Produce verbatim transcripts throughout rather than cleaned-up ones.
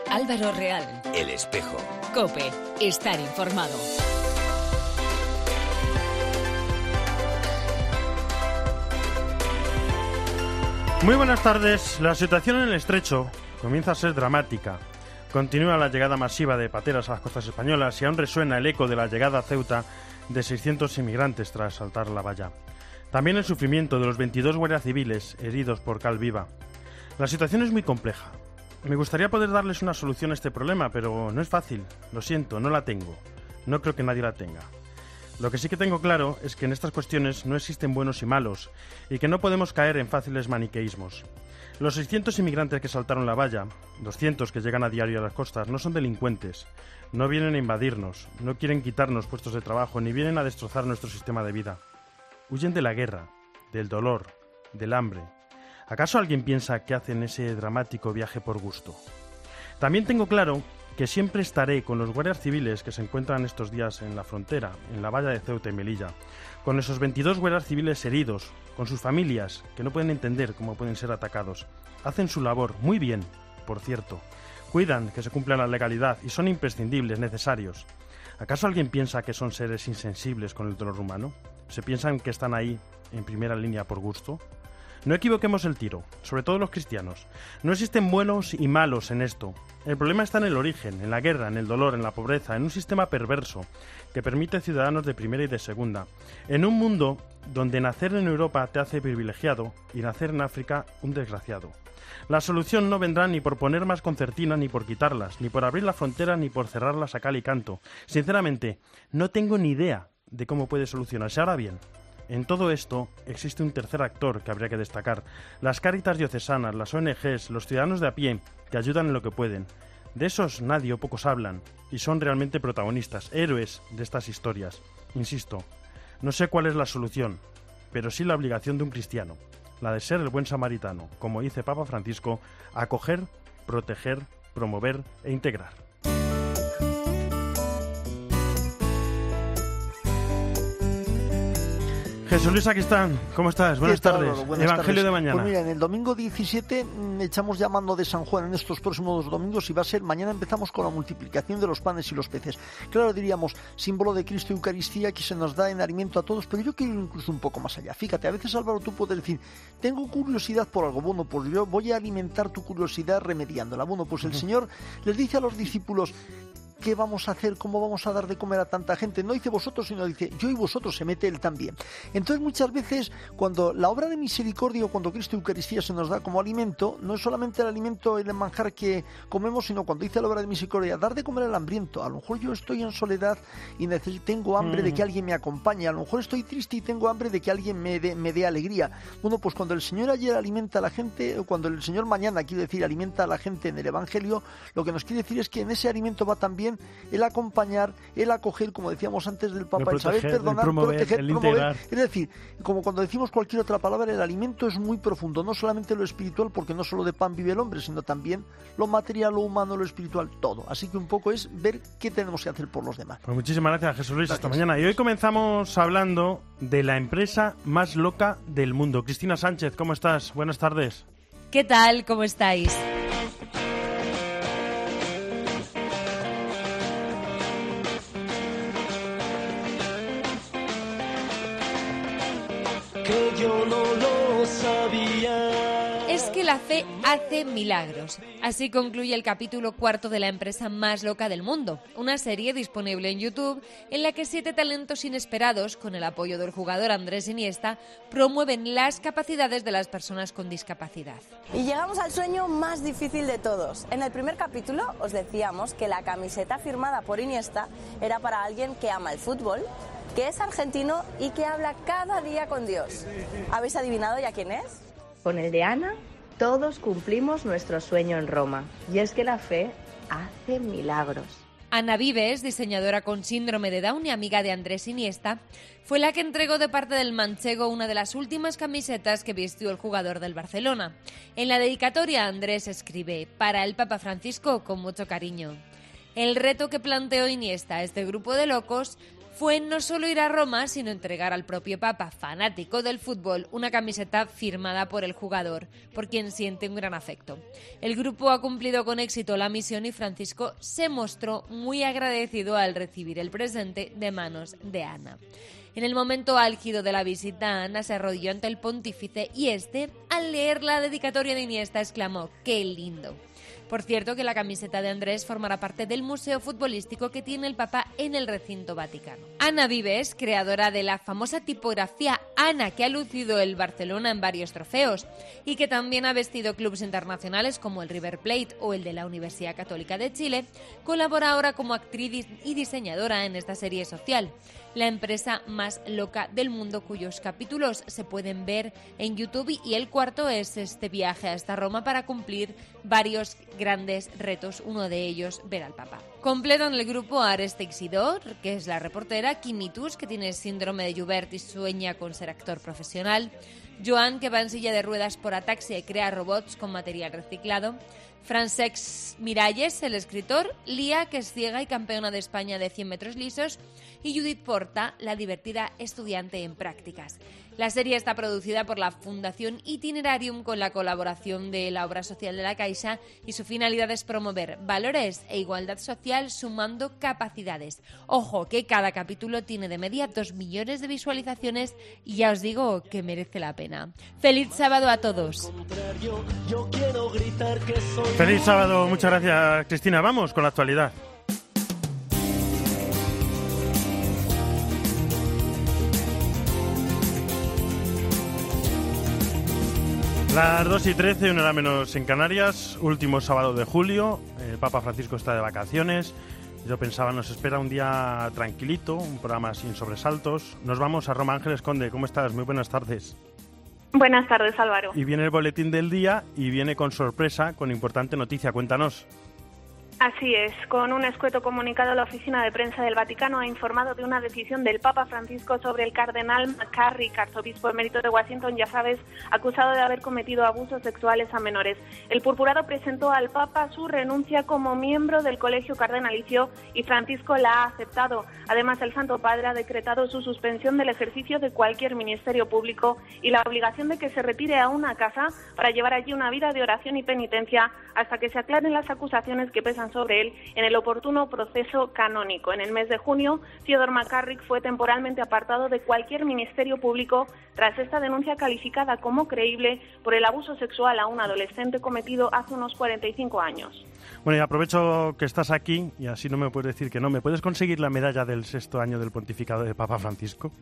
Álvaro Real. El Espejo. COPE. Estar informado. Muy buenas tardes. La situación en el Estrecho comienza a ser dramática. Continúa la llegada masiva de pateras a las costas españolas y aún resuena el eco de la llegada a Ceuta de seiscientos inmigrantes tras saltar la valla. También el sufrimiento de los veintidós guardias civiles heridos por cal viva. La situación es muy compleja. Me gustaría poder darles una solución a este problema, pero no es fácil. Lo siento, no la tengo. No creo que nadie la tenga. Lo que sí que tengo claro es que en estas cuestiones no existen buenos y malos y que no podemos caer en fáciles maniqueísmos. Los seiscientos inmigrantes que saltaron la valla, doscientos que llegan a diario a las costas, no son delincuentes, no vienen a invadirnos, no quieren quitarnos puestos de trabajo ni vienen a destrozar nuestro sistema de vida. Huyen de la guerra, del dolor, del hambre. ¿Acaso alguien piensa que hacen ese dramático viaje por gusto? También tengo claro que siempre estaré con los guardias civiles que se encuentran estos días en la frontera, en la valla de Ceuta y Melilla, con esos veintidós guardias civiles heridos, con sus familias, que no pueden entender cómo pueden ser atacados. Hacen su labor muy bien, por cierto. Cuidan que se cumpla la legalidad y son imprescindibles, necesarios. ¿Acaso alguien piensa que son seres insensibles con el dolor humano? ¿Se piensan que están ahí, en primera línea, por gusto? No equivoquemos el tiro, sobre todo los cristianos. No existen buenos y malos en esto. El problema está en el origen, en la guerra, en el dolor, en la pobreza, en un sistema perverso que permite ciudadanos de primera y de segunda. En un mundo donde nacer en Europa te hace privilegiado y nacer en África un desgraciado. La solución no vendrá ni por poner más concertinas ni por quitarlas, ni por abrir la frontera ni por cerrarlas a cal y canto. Sinceramente, no tengo ni idea de cómo puede solucionarse. Ahora bien, en todo esto existe un tercer actor que habría que destacar. Las Cáritas diocesanas, las O N Ges, los ciudadanos de a pie, que ayudan en lo que pueden. De esos nadie o pocos hablan, y son realmente protagonistas, héroes de estas historias. Insisto, no sé cuál es la solución, pero sí la obligación de un cristiano, la de ser el buen samaritano, como dice Papa Francisco, acoger, proteger, promover e integrar. Jesús Luis Aquistán, ¿cómo estás? Buenas tal, tardes. Buenas Evangelio tardes. de mañana. Pues mira, en el domingo diecisiete echamos llamando de San Juan en estos próximos dos domingos y va a ser, mañana empezamos con la multiplicación de los panes y los peces. Claro, diríamos, símbolo de Cristo y Eucaristía que se nos da en alimento a todos, pero yo quiero ir incluso un poco más allá. Fíjate, a veces, Álvaro, tú puedes decir, tengo curiosidad por algo. Bueno, pues yo voy a alimentar tu curiosidad remediándola. Bueno, pues el uh-huh. Señor les dice a los discípulos, ¿qué vamos a hacer? ¿Cómo vamos a dar de comer a tanta gente? No dice vosotros, sino dice yo y vosotros, se mete él también. Entonces muchas veces cuando la obra de misericordia o cuando Cristo y Eucaristía se nos da como alimento, no es solamente el alimento, el manjar que comemos, sino cuando dice la obra de misericordia, dar de comer al hambriento. A lo mejor yo estoy en soledad y necesito, tengo hambre mm. de que alguien me acompañe. A lo mejor estoy triste y tengo hambre de que alguien me dé, me dé alegría. Bueno, pues cuando el Señor ayer alimenta a la gente, o cuando el Señor mañana, quiero decir, alimenta a la gente en el Evangelio, lo que nos quiere decir es que en ese alimento va también el acompañar, el acoger, como decíamos antes del Papa, el, proteger, el saber perdonar, el promover, proteger, el promover. Integrar. Es decir, como cuando decimos cualquier otra palabra, el alimento es muy profundo, no solamente lo espiritual, porque no solo de pan vive el hombre, sino también lo material, lo humano, lo espiritual, todo. Así que un poco es ver qué tenemos que hacer por los demás. Pues muchísimas gracias, Jesús Luis. Gracias. Hasta mañana. Y hoy comenzamos hablando de la empresa más loca del mundo. Cristina Sánchez, ¿cómo estás? Buenas tardes. ¿Qué tal? ¿Cómo estáis? Que yo no lo sabía. Es que la fe hace milagros. Así concluye el capítulo cuarto de la empresa más loca del mundo, una serie disponible en YouTube en la que siete talentos inesperados, con el apoyo del jugador Andrés Iniesta, promueven las capacidades de las personas con discapacidad. Y llegamos al sueño más difícil de todos. En el primer capítulo os decíamos que la camiseta firmada por Iniesta era para alguien que ama el fútbol, que es argentino y que habla cada día con Dios. ¿Habéis adivinado ya quién es? Con el de Ana, todos cumplimos nuestro sueño en Roma. Y es que la fe hace milagros. Ana Vives, diseñadora con síndrome de Down y amiga de Andrés Iniesta, fue la que entregó de parte del manchego una de las últimas camisetas que vistió el jugador del Barcelona. En la dedicatoria, Andrés escribe: para el Papa Francisco, con mucho cariño. El reto que planteó Iniesta a este grupo de locos fue no solo ir a Roma, sino entregar al propio Papa, fanático del fútbol, una camiseta firmada por el jugador, por quien siente un gran afecto. El grupo ha cumplido con éxito la misión y Francisco se mostró muy agradecido al recibir el presente de manos de Ana. En el momento álgido de la visita, Ana se arrodilló ante el pontífice y este, al leer la dedicatoria de Iniesta, exclamó: ¡qué lindo! Por cierto, que la camiseta de Andrés formará parte del museo futbolístico que tiene el Papa en el recinto Vaticano. Ana Vives, creadora de la famosa tipografía Ana, que ha lucido el Barcelona en varios trofeos y que también ha vestido clubes internacionales como el River Plate o el de la Universidad Católica de Chile, colabora ahora como actriz y diseñadora en esta serie social, la empresa más loca del mundo, cuyos capítulos se pueden ver en YouTube, y el cuarto es este viaje hasta Roma para cumplir varios grandes retos, uno de ellos ver al Papa. Completan el grupo Ares Teixidor, que es la reportera, Kimitus, que tiene síndrome de Joubert y sueña con ser actor profesional, Joan, que va en silla de ruedas por ataxia y crea robots con material reciclado, Francesc Miralles, el escritor, Lía, que es ciega y campeona de España de cien metros lisos, y Judith Porta, la divertida estudiante en prácticas. La serie está producida por la Fundación Itinerarium con la colaboración de la Obra Social de la Caixa, y su finalidad es promover valores e igualdad social sumando capacidades. Ojo, que cada capítulo tiene de media dos millones de visualizaciones y ya os digo que merece la pena. ¡Feliz sábado a todos! Feliz sábado, muchas gracias, Cristina. Vamos con la actualidad. Las dos y trece, una hora menos en Canarias, último sábado de julio. El Papa Francisco está de vacaciones. Yo pensaba, nos espera un día tranquilito, un programa sin sobresaltos. Nos vamos a Roma. Ángeles Conde, ¿cómo estás? Muy buenas tardes. Buenas tardes, Álvaro. Y viene el boletín del día y viene con sorpresa, con importante noticia. Cuéntanos. Así es, con un escueto comunicado, la Oficina de Prensa del Vaticano ha informado de una decisión del Papa Francisco sobre el cardenal McCarrick, arzobispo emérito de Washington, ya sabes, acusado de haber cometido abusos sexuales a menores. El purpurado presentó al Papa su renuncia como miembro del Colegio Cardenalicio y Francisco la ha aceptado. Además, el Santo Padre ha decretado su suspensión del ejercicio de cualquier ministerio público y la obligación de que se retire a una casa para llevar allí una vida de oración y penitencia hasta que se aclaren las acusaciones que pesan sobre él en el oportuno proceso canónico. En el mes de junio, Theodore McCarrick fue temporalmente apartado de cualquier ministerio público tras esta denuncia calificada como creíble por el abuso sexual a un adolescente cometido hace unos cuarenta y cinco años. Bueno, y aprovecho que estás aquí y así no me puedes decir que no. ¿Me puedes conseguir la medalla del sexto año del pontificado de Papa Francisco?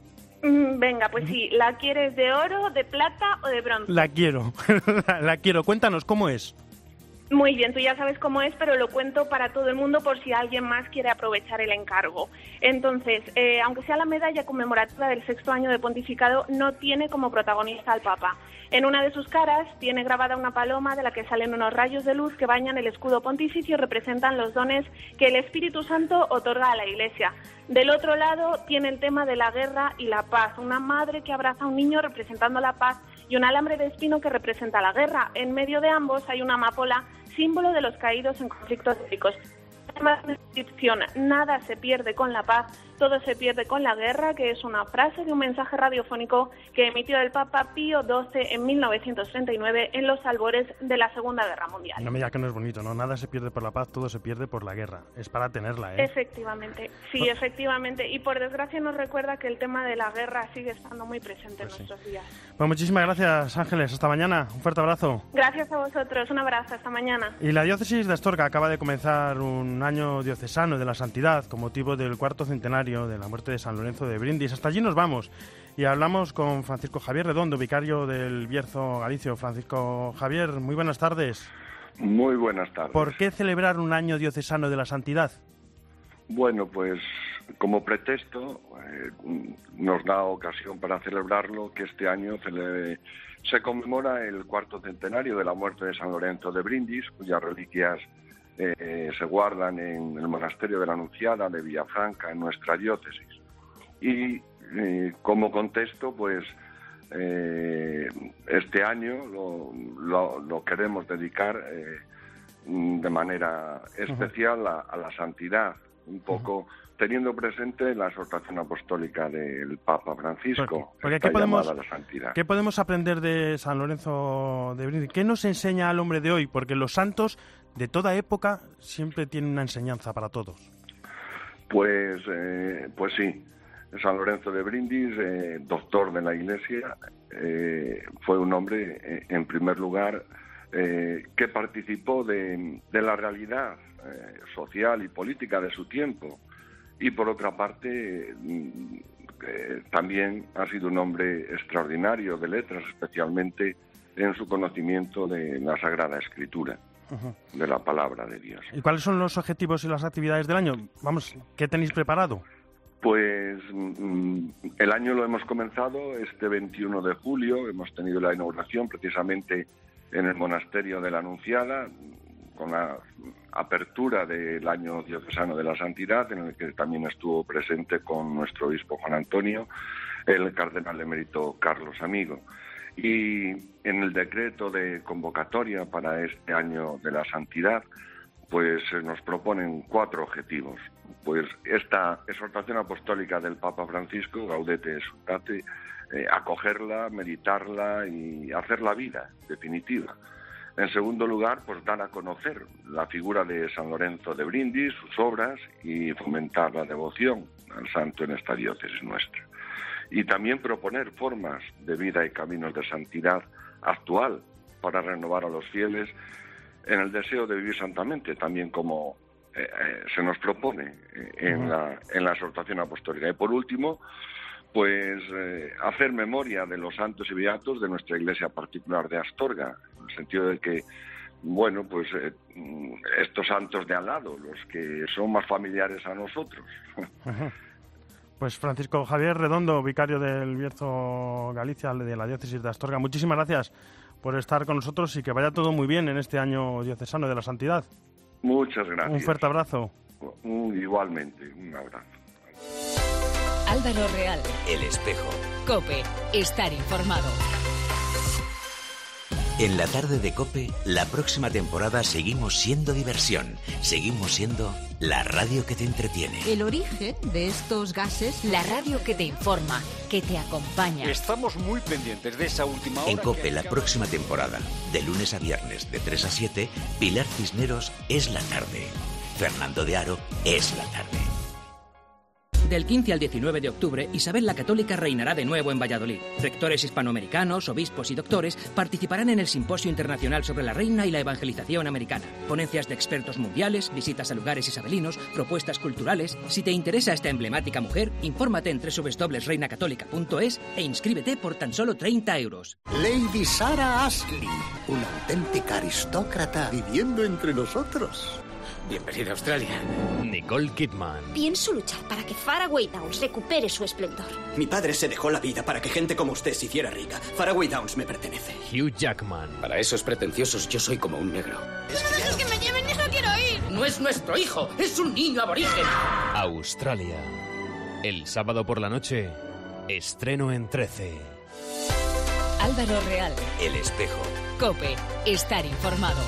Mm, venga, pues sí. ¿La quieres de oro, de plata o de bronce? La quiero, la quiero. Cuéntanos, ¿cómo es? Muy bien, tú ya sabes cómo es, pero lo cuento para todo el mundo por si alguien más quiere aprovechar el encargo. Entonces, eh, aunque sea la medalla conmemorativa del sexto año de pontificado, no tiene como protagonista al Papa. En una de sus caras tiene grabada una paloma de la que salen unos rayos de luz que bañan el escudo pontificio y representan los dones que el Espíritu Santo otorga a la Iglesia. Del otro lado tiene el tema de la guerra y la paz, una madre que abraza a un niño representando la paz y un alambre de espino que representa la guerra. En medio de ambos hay una amapola, símbolo de los caídos en conflictos bélicos. Además, una inscripción: nada se pierde con la paz, todo se pierde con la guerra, que es una frase de un mensaje radiofónico que emitió el Papa Pío doce en mil novecientos treinta y nueve en los albores de la Segunda Guerra Mundial. No me digas que no es bonito, ¿no? Nada se pierde por la paz, todo se pierde por la guerra. Es para tenerla, ¿eh? Efectivamente, sí, pues... efectivamente. Y por desgracia nos recuerda que el tema de la guerra sigue estando muy presente pues en nuestros sí. días. Pues muchísimas gracias, Ángeles. Hasta mañana. Un fuerte abrazo. Gracias a vosotros. Un abrazo. Hasta mañana. Y la diócesis de Astorga acaba de comenzar un año diocesano de la santidad con motivo del cuarto centenario de la muerte de San Lorenzo de Brindis. Hasta allí nos vamos y hablamos con Francisco Javier Redondo, vicario del Bierzo Galicio. Francisco Javier, muy buenas tardes. Muy buenas tardes. ¿Por qué celebrar un año diocesano de la santidad? Bueno, pues como pretexto eh, nos da ocasión para celebrarlo que este año cele- se conmemora el cuarto centenario de la muerte de San Lorenzo de Brindis, cuyas reliquias Eh, se guardan en el monasterio de la Anunciada de Villafranca, en nuestra diócesis. Y eh, como contexto, pues eh, este año lo, lo, lo queremos dedicar eh, de manera especial a, a la santidad, un poco teniendo presente la exhortación apostólica del Papa Francisco, porque, porque esta ¿qué podemos, llamada a la santidad. ¿Qué podemos aprender de San Lorenzo de Brindis? ¿Qué nos enseña al hombre de hoy? Porque los santos de toda época siempre tienen una enseñanza para todos. Pues, eh, pues sí, San Lorenzo de Brindis, eh, doctor de la Iglesia, eh, fue un hombre, eh, en primer lugar, eh, que participó de, de la realidad eh, social y política de su tiempo. Y por otra parte, eh, también ha sido un hombre extraordinario de letras, especialmente en su conocimiento de la Sagrada Escritura, uh-huh. de la palabra de Dios. ¿Y cuáles son los objetivos y las actividades del año? Vamos, ¿qué tenéis preparado? Pues mm, el año lo hemos comenzado este veintiuno de julio, hemos tenido la inauguración precisamente en el monasterio de la Anunciada, con la apertura del año diocesano de la santidad, en el que también estuvo presente con nuestro obispo Juan Antonio, el cardenal emérito Carlos Amigo. Y en el decreto de convocatoria para este año de la santidad, pues nos proponen cuatro objetivos. Pues esta exhortación apostólica del Papa Francisco, Gaudete et Exsultate, eh, acogerla, meditarla y hacerla vida definitiva. En segundo lugar, pues dar a conocer la figura de San Lorenzo de Brindis, sus obras, y fomentar la devoción al santo en esta diócesis nuestra. Y también proponer formas de vida y caminos de santidad actual para renovar a los fieles en el deseo de vivir santamente, también como eh, eh, se nos propone eh, en, la, en la exhortación apostólica. Y por último, pues eh, hacer memoria de los santos y beatos de nuestra iglesia particular de Astorga, en el sentido de que, bueno, pues eh, estos santos de al lado, los que son más familiares a nosotros. Ajá. Pues Francisco Javier Redondo, vicario del Bierzo Galicia, de la diócesis de Astorga, muchísimas gracias por estar con nosotros y que vaya todo muy bien en este año diocesano de la santidad. Muchas gracias. Un fuerte abrazo. Igualmente, un abrazo. Álvaro Real. El Espejo. COPE. Estar informado. En la tarde de COPE, la próxima temporada seguimos siendo diversión. Seguimos siendo la radio que te entretiene. El origen de estos gases. La radio que te informa, que te acompaña. Estamos muy pendientes de esa última hora. En COPE, que la acaba... próxima temporada, de lunes a viernes, de tres a siete, Pilar Cisneros es la tarde. Fernando de Aro es la tarde. Del quince al diecinueve de octubre, Isabel la Católica reinará de nuevo en Valladolid. Rectores hispanoamericanos, obispos y doctores participarán en el Simposio Internacional sobre la Reina y la Evangelización Americana. Ponencias de expertos mundiales, visitas a lugares isabelinos, propuestas culturales. Si te interesa esta emblemática mujer, infórmate en doble u doble u doble u punto reina católica punto es e inscríbete por tan solo treinta euros. Lady Sarah Ashley, una auténtica aristócrata viviendo entre nosotros. Bienvenida a Australia. Nicole Kidman. Pienso luchar para que Faraway Downs recupere su esplendor. Mi padre se dejó la vida para que gente como usted se hiciera rica. Faraway Downs me pertenece. Hugh Jackman. Para esos pretenciosos yo soy como un negro. ¡No dejes que me lleven, no quiero ir! No es nuestro hijo, es un niño aborigen. Australia. El sábado por la noche, estreno en trece. Álvaro Real. El Espejo. COPE. Estar informado.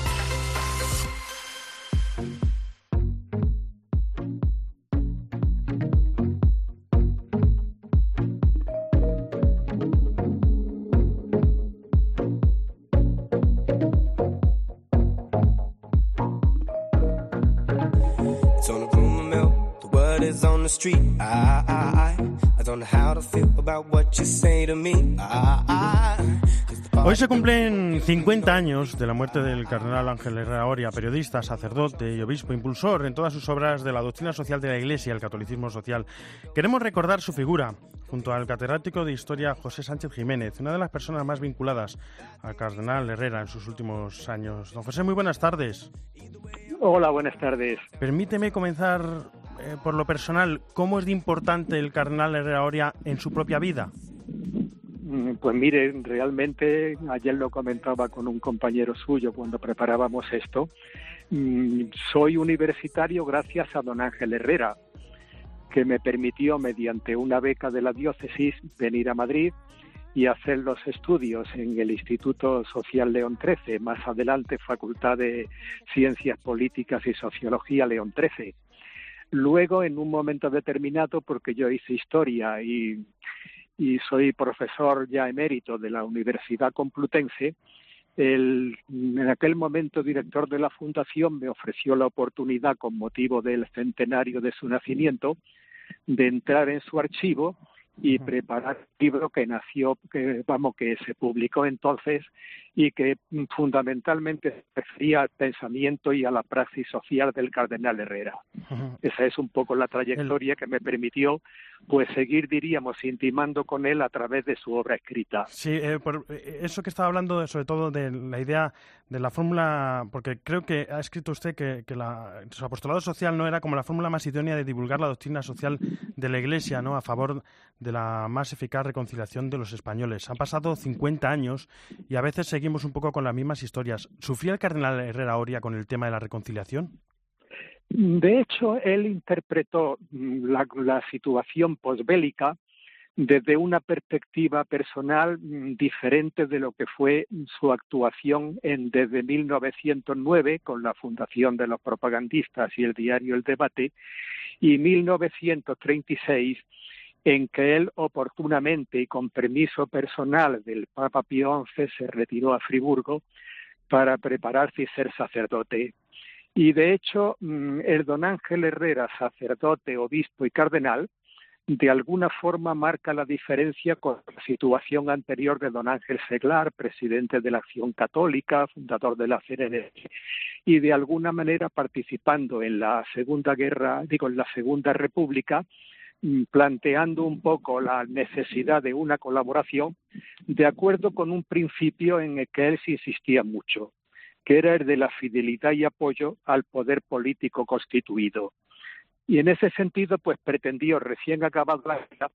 On the street, I, I, I, I don't know how to feel about what you say to me. I, I, Hoy se cumplen cincuenta años de la muerte del cardenal Ángel Herrera Oria, periodista, sacerdote y obispo, impulsor en todas sus obras de la doctrina social de la Iglesia y el catolicismo social. Queremos recordar su figura junto al catedrático de Historia José Sánchez Jiménez, una de las personas más vinculadas al cardenal Herrera en sus últimos años. Don José, muy buenas tardes. Hola, buenas tardes. Permíteme comenzar eh, por lo personal. ¿Cómo es de importante el cardenal Herrera Oria en su propia vida? Pues mire, realmente ayer lo comentaba con un compañero suyo cuando preparábamos esto. Soy universitario gracias a don Ángel Herrera, que me permitió mediante una beca de la diócesis venir a Madrid y hacer los estudios en el Instituto Social León trece, más adelante Facultad de Ciencias Políticas y Sociología León trece. Luego, en un momento determinado, porque yo hice historia y, y soy profesor ya emérito de la Universidad Complutense, el, en aquel momento director de la fundación me ofreció la oportunidad, con motivo del centenario de su nacimiento, de entrar en su archivo y preparar un libro que nació, que vamos, que se publicó entonces y que fundamentalmente se refería al pensamiento y a la praxis social del cardenal Herrera. Uh-huh. Esa es un poco la trayectoria El... que me permitió, pues, seguir, diríamos, intimando con él a través de su obra escrita. Sí, eh, por eso que estaba hablando, sobre todo de la idea de la fórmula, porque creo que ha escrito usted que, que la, su apostolado social no era como la fórmula más idónea de divulgar la doctrina social de la Iglesia, ¿no?, a favor de la más eficaz reconciliación de los españoles. Han pasado cincuenta años y a veces seguimos un poco con las mismas historias. ¿Sufría el cardenal Herrera Oria con el tema de la reconciliación? De hecho, él interpretó la, la situación posbélica desde una perspectiva personal diferente de lo que fue su actuación en, desde mil novecientos nueve, con la fundación de los propagandistas y el diario El Debate, y mil novecientos treinta y seis, en que él oportunamente y con permiso personal del Papa Pío once se retiró a Friburgo para prepararse y ser sacerdote. Y de hecho, el don Ángel Herrera, sacerdote, obispo y cardenal, de alguna forma marca la diferencia con la situación anterior de don Ángel Seglar, presidente de la Acción Católica, fundador de la C N D, y de alguna manera participando en la Segunda Guerra, digo, en la Segunda República, planteando un poco la necesidad de una colaboración de acuerdo con un principio en el que él se insistía mucho, que era el de la fidelidad y apoyo al poder político constituido. Y en ese sentido, pues pretendió, recién acabada la guerra,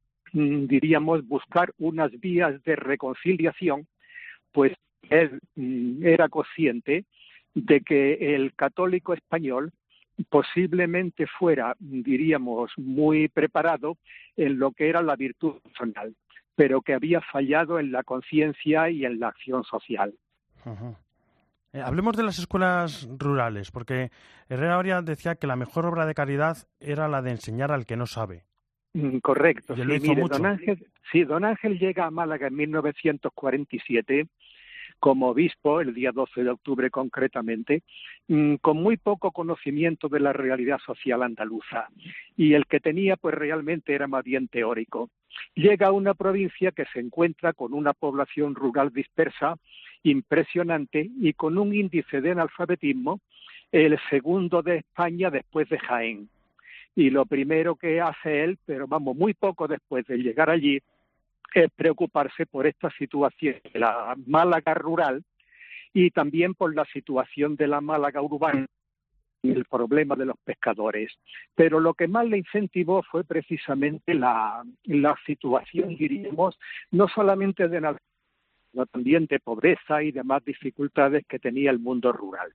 diríamos, buscar unas vías de reconciliación, pues él era consciente de que el católico español posiblemente fuera, diríamos, muy preparado en lo que era la virtud personal, pero que había fallado en la conciencia y en la acción social. Uh-huh. Eh, hablemos de las escuelas rurales, porque Herrera Oria decía que la mejor obra de caridad era la de enseñar al que no sabe. Mm, correcto. Y él sí, lo hizo mire, mucho. Don Ángel, sí, don Ángel llega a Málaga en mil novecientos cuarenta y siete como obispo, el día doce de octubre concretamente, con muy poco conocimiento de la realidad social andaluza, y el que tenía pues realmente era más bien teórico. Llega a una provincia que se encuentra con una población rural dispersa, impresionante, y con un índice de analfabetismo el segundo de España después de Jaén. Y lo primero que hace él, pero vamos, muy poco después de llegar allí, es preocuparse por esta situación de la Málaga rural y también por la situación de la Málaga urbana y el problema de los pescadores. Pero lo que más le incentivó fue precisamente la, la situación, diríamos, no solamente de la, sino también de pobreza y demás dificultades que tenía el mundo rural.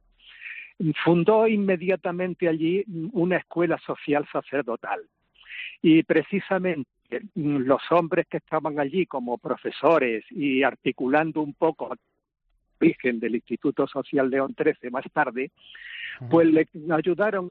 Fundó inmediatamente allí una escuela social sacerdotal y precisamente los hombres que estaban allí como profesores y articulando un poco el origen del Instituto Social León trece más tarde, pues le ayudaron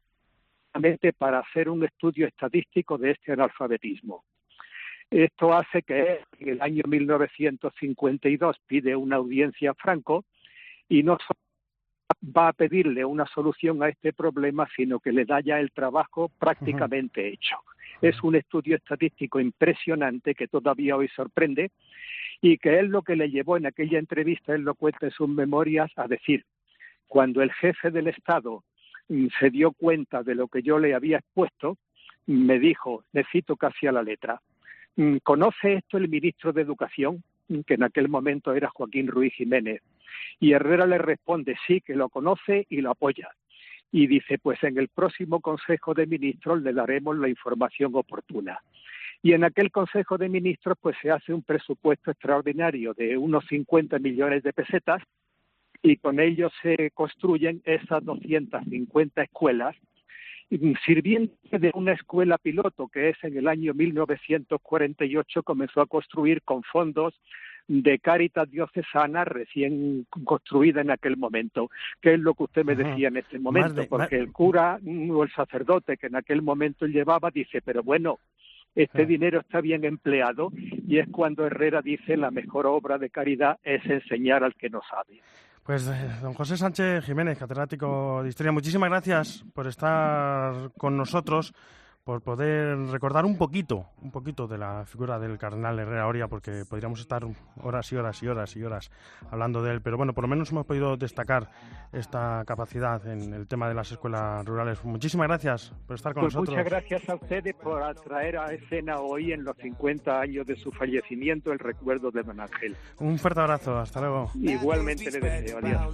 para hacer un estudio estadístico de este analfabetismo. Esto hace que en el año mil novecientos cincuenta y dos pide una audiencia a Franco y no solo va a pedirle una solución a este problema, sino que le da ya el trabajo prácticamente uh-huh. hecho. Es un estudio estadístico impresionante que todavía hoy sorprende y que es lo que le llevó en aquella entrevista, él lo cuenta en sus memorias, a decir, cuando el jefe del Estado se dio cuenta de lo que yo le había expuesto, me dijo, le cito casi a la letra, ¿conoce esto el ministro de Educación? Que en aquel momento era Joaquín Ruiz Jiménez. Y Herrera le responde, sí, que lo conoce y lo apoya. Y dice, pues en el próximo Consejo de Ministros le daremos la información oportuna. Y en aquel Consejo de Ministros pues se hace un presupuesto extraordinario de unos cincuenta millones de pesetas y con ello se construyen esas doscientas cincuenta escuelas, sirviendo de una escuela piloto que es en el año mil novecientos cuarenta y ocho comenzó a construir con fondos de Cáritas Diocesana recién construida en aquel momento, que es lo que usted me decía en este momento, de, porque más... el cura o el sacerdote que en aquel momento llevaba dice, pero bueno, este dinero está bien empleado, y es cuando Herrera dice la mejor obra de caridad es enseñar al que no sabe. Pues don José Sánchez Jiménez, catedrático de Historia, muchísimas gracias por estar con nosotros, por poder recordar un poquito, un poquito de la figura del cardenal Herrera Oria, porque podríamos estar horas y horas y horas y horas hablando de él, pero bueno, por lo menos hemos podido destacar esta capacidad en el tema de las escuelas rurales. Muchísimas gracias por estar con pues nosotros. Muchas gracias a ustedes por traer a escena hoy, en los cincuenta años de su fallecimiento, el recuerdo de don Ángel. Un fuerte abrazo, hasta luego. Igualmente le deseo, adiós.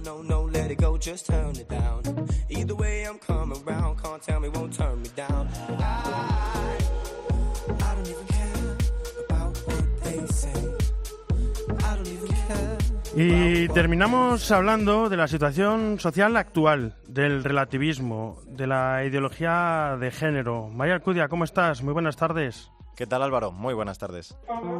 Y terminamos hablando de la situación social actual, del relativismo, de la ideología de género. María Alcudia, ¿cómo estás? Muy buenas tardes. ¿Qué tal, Álvaro? Muy buenas tardes.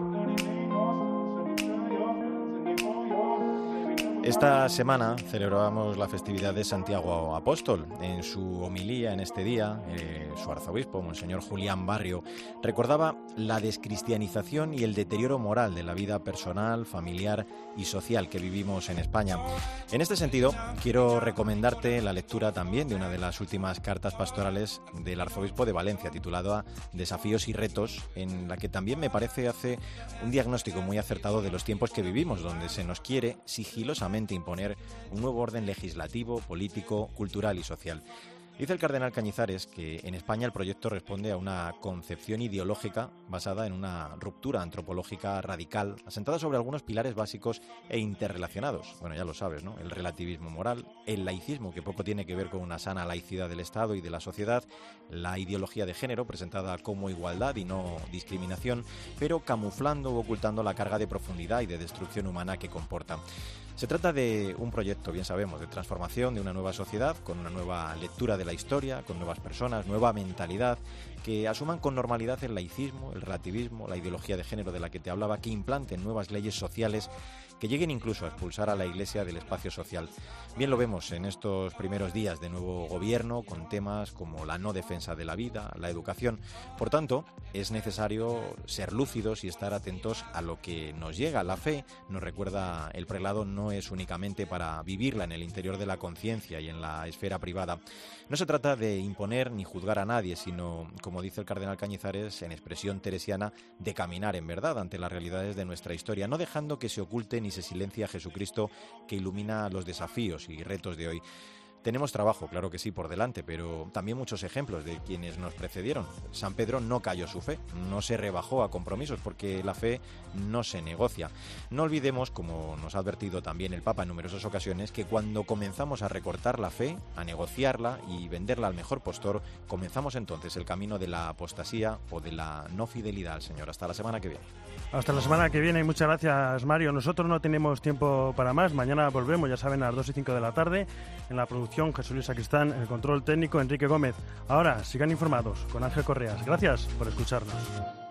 Esta semana celebrábamos la festividad de Santiago Apóstol. En su homilía en este día, eh, su arzobispo, Monseñor Julián Barrio, recordaba la descristianización y el deterioro moral de la vida personal, familiar y social que vivimos en España. En este sentido, quiero recomendarte la lectura también de una de las últimas cartas pastorales del arzobispo de Valencia, titulada Desafíos y retos, en la que también me parece hace un diagnóstico muy acertado de los tiempos que vivimos, donde se nos quiere sigilosamente imponer un nuevo orden legislativo, político, cultural y social. Dice el cardenal Cañizares que en España el proyecto responde a una concepción ideológica basada en una ruptura antropológica radical, asentada sobre algunos pilares básicos e interrelacionados. Bueno, ya lo sabes, ¿no? El relativismo moral, el laicismo, que poco tiene que ver con una sana laicidad del Estado y de la sociedad, la ideología de género, presentada como igualdad y no discriminación, pero camuflando u ocultando la carga de profundidad y de destrucción humana que comporta. Se trata de un proyecto, bien sabemos, de transformación de una nueva sociedad, con una nueva lectura de la historia, con nuevas personas, nueva mentalidad, que asuman con normalidad el laicismo, el relativismo, la ideología de género de la que te hablaba, que implanten nuevas leyes sociales que lleguen incluso a expulsar a la Iglesia del espacio social. Bien lo vemos en estos primeros días de nuevo gobierno, con temas como la no defensa de la vida, la educación. Por tanto, es necesario ser lúcidos y estar atentos a lo que nos llega. La fe, nos recuerda el prelado, no es únicamente para vivirla en el interior de la conciencia y en la esfera privada. No se trata de imponer ni juzgar a nadie, sino, como dice el cardenal Cañizares, en expresión teresiana, de caminar en verdad ante las realidades de nuestra historia, no dejando que se oculte ni se silencie a Jesucristo, que ilumina los desafíos y retos de hoy. Tenemos trabajo, claro que sí, por delante, pero también muchos ejemplos de quienes nos precedieron. San Pedro no cayó su fe, no se rebajó a compromisos, porque la fe no se negocia. No olvidemos, como nos ha advertido también el Papa en numerosas ocasiones, que cuando comenzamos a recortar la fe, a negociarla y venderla al mejor postor, comenzamos entonces el camino de la apostasía o de la no fidelidad al Señor. Hasta la semana que viene. Hasta la semana que viene y muchas gracias, Mario. Nosotros no tenemos tiempo para más. Mañana volvemos, ya saben, a las dos y cinco de la tarde. En la producción, Jesús Luis Sacristán, en el control técnico, Enrique Gómez. Ahora, sigan informados con Ángel Correas. Gracias por escucharnos.